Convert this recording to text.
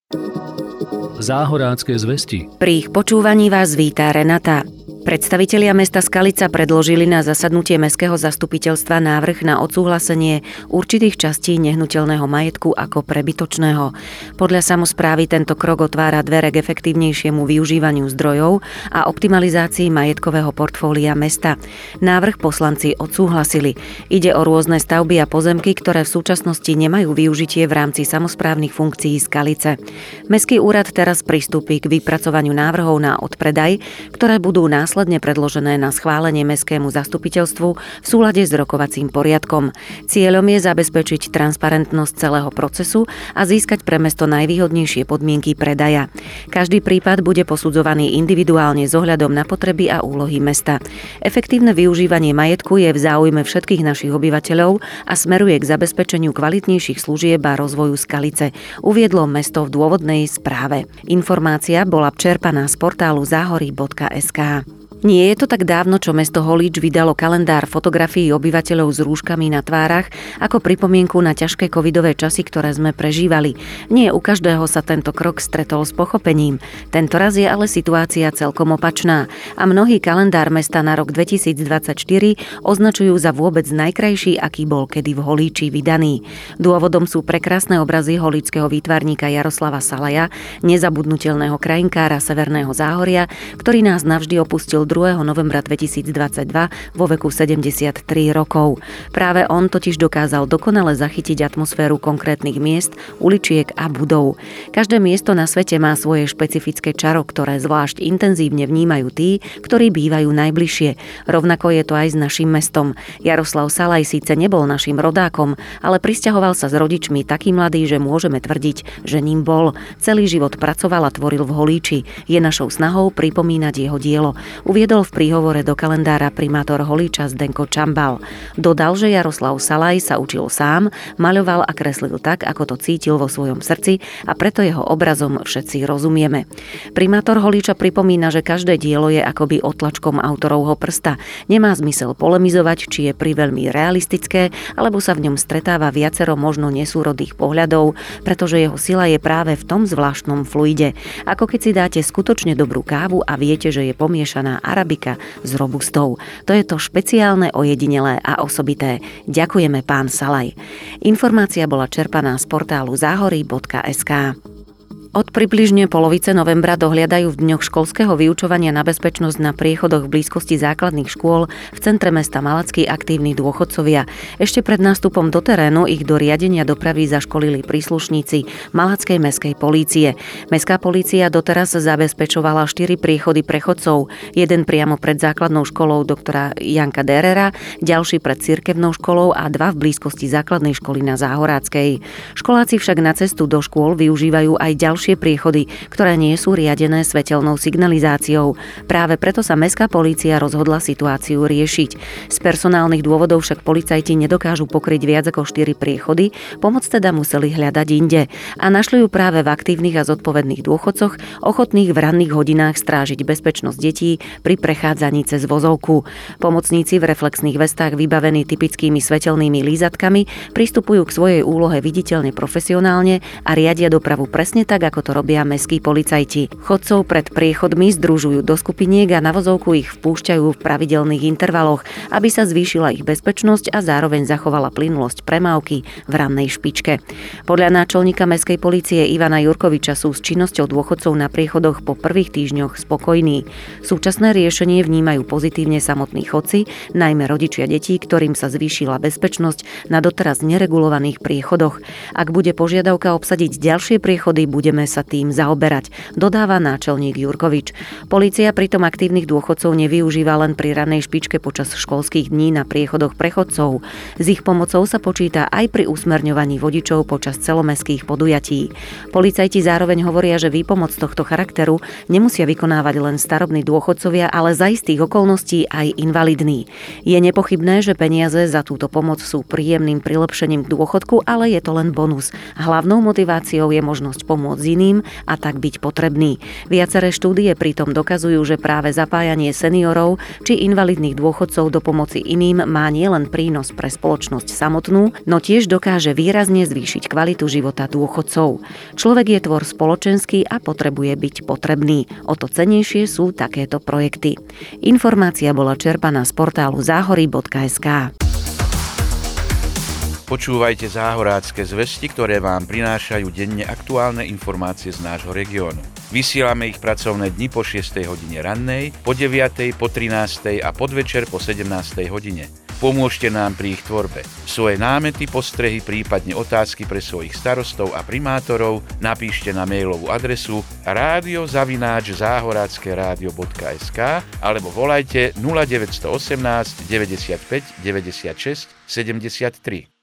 Záhorácké zvesti. Pri ich počúvaní vás víta Renata. Predstavitelia mesta Skalica predložili na zasadnutie mestského zastupiteľstva návrh na odsúhlasenie určitých častí nehnuteľného majetku ako prebytočného. Podľa samosprávy tento krok otvára dvere k efektívnejšiemu využívaniu zdrojov a optimalizácii majetkového portfólia mesta. Návrh poslanci odsúhlasili. Ide o rôzne stavby a pozemky, ktoré v súčasnosti nemajú využitie v rámci samosprávnych funkcií Skalice. Mestský úrad teraz pristúpi k vypracovaniu návrhov na odpredaj, ktoré budú následne predložené na schválenie mestskému zastupiteľstvu v súlade s rokovacím poriadkom. Cieľom je zabezpečiť transparentnosť celého procesu a získať pre mesto najvýhodnejšie podmienky predaja. Každý prípad bude posudzovaný individuálne s ohľadom na potreby a úlohy mesta. Efektívne využívanie majetku je v záujme všetkých našich obyvateľov a smeruje k zabezpečeniu kvalitnejších služieb a rozvoju Skalice, uviedlo mesto v dôvodnej správe. Informácia bola čerpaná z portálu záhory.sk. Nie je to tak dávno, čo mesto Holíč vydalo kalendár fotografií obyvateľov s rúškami na tvárach ako pripomienku na ťažké covidové časy, ktoré sme prežívali. Nie u každého sa tento krok stretol s pochopením. Tento raz je ale situácia celkom opačná a mnohý kalendár mesta na rok 2024 označujú za vôbec najkrajší, aký bol kedy v Holíči vydaný. Dôvodom sú prekrásne obrazy holíčskeho výtvarníka Jaroslava Salaja, nezabudnutelného krajinkára Severného Záhoria, ktorý nás navždy opustil 2. novembra 2022 vo veku 73 rokov. Práve on totiž dokázal dokonale zachytiť atmosféru konkrétnych miest, uličiek a budov. Každé miesto na svete má svoje špecifické čaro, ktoré zvlášť intenzívne vnímajú tí, ktorí bývajú najbližšie. Rovnako je to aj s naším mestom. Jaroslav Salaj síce nebol našim rodákom, ale prisťahoval sa s rodičmi taký mladý, že môžeme tvrdiť, že ním bol. Celý život pracoval a tvoril v Holíči. Je našou snahou pripomínať jeho dielo. Uviedol v príhovore do kalendára primátor Holíča Zdenko Čambal. Dodal, že Jaroslav Salaj sa učil sám, maľoval a kreslil tak, ako to cítil vo svojom srdci a preto jeho obrazom všetci rozumieme. Primátor Holíča pripomína, že každé dielo je akoby otlačkom autorovho prsta. Nemá zmysel polemizovať, či je priveľmi realistické, alebo sa v ňom stretáva viacero možno nesúrodých pohľadov, pretože jeho sila je práve v tom zvláštnom fluide. Ako keď si dáte skutočne dobrú kávu a viete, že je pomiešaná arabika s robustou. To je to špeciálne, ojedinelé a osobité. Ďakujeme, pán Salaj. Informácia bola čerpaná z portálu záhory.sk. Od približne polovice novembra dohliadajú v dňoch školského vyučovania na bezpečnosť na priechodoch v blízkosti základných škôl v centre mesta Malacký aktívni dôchodcovia. Ešte pred nástupom do terénu ich do riadenia dopravy zaškolili príslušníci Malackej mestskej polície. Mestská polícia doteraz zabezpečovala 4 priechody pre chodcov, jeden priamo pred základnou školou doktora Janka Derera, ďalší pred cirkevnou školou a 2 v blízkosti základnej školy na Záhoráckej. Školáci však na cestu do škôl využívajú aj ďalšie priechody, ktoré nie sú riadené svetelnou signalizáciou. Práve preto sa mestská polícia rozhodla situáciu riešiť. Z personálnych dôvodov však policajti nedokážu pokryť viac ako 4 priechody, pomoc teda museli hľadať inde. A našli ju práve v aktívnych a zodpovedných dôchodcoch, ochotných v ranných hodinách strážiť bezpečnosť detí pri prechádzaní cez vozovku. Pomocníci v reflexných vestách vybavení typickými svetelnými lízatkami pristupujú k svojej úlohe viditeľne profesionálne a riadia dopravu presne tak, ako to robia mestskí policajti. Chodcov pred priechodmi združujú do skupiniek a na vozovku ich vpúšťajú v pravidelných intervaloch, aby sa zvýšila ich bezpečnosť a zároveň zachovala plynulosť premávky v rannej špičke. Podľa náčelníka mestskej polície Ivana Jurkoviča sú s činnosťou dôchodcov na priechodoch po prvých týždňoch spokojní. Súčasné riešenie vnímajú pozitívne samotní chodci, najmä rodičia detí, ktorým sa zvýšila bezpečnosť na doteraz neregulovaných priechodoch. Ak bude požiadavka obsadiť ďalšie priechody, budeme sa tým zaoberať, dodáva náčelník Jurkovič. Polícia pritom aktívnych dôchodcov nevyužíva len pri ranej špičke počas školských dní na priechodoch pre chodcov. S ich pomocou sa počíta aj pri usmerňovaní vodičov počas celomestských podujatí. Policajti zároveň hovoria, že výpomoc tohto charakteru nemusia vykonávať len starobní dôchodcovia, ale za istých okolností aj invalidní. Je nepochybné, že peniaze za túto pomoc sú príjemným prilepšením k dôchodku, ale je to len bonus. Hlavnou motiváciou je možnosť pomôcť iným a tak byť potrebný. Viaceré štúdie pritom dokazujú, že práve zapájanie seniorov či invalidných dôchodcov do pomoci iným má nielen prínos pre spoločnosť samotnú, no tiež dokáže výrazne zvýšiť kvalitu života dôchodcov. Človek je tvor spoločenský a potrebuje byť potrebný. O to cenejšie sú takéto projekty. Informácia bola čerpaná z portálu záhory.sk. Počúvajte Záhorácke zvesti, ktoré vám prinášajú denne aktuálne informácie z nášho regiónu. Vysielame ich pracovné dni po 6. hodine rannej, po 9., po 13. a podvečer po 17. hodine. Pomôžte nám pri ich tvorbe. Svoje námety, postrehy, prípadne otázky pre svojich starostov a primátorov napíšte na mailovú adresu radio@zahorackeradio.sk alebo volajte 0918 95 96 73.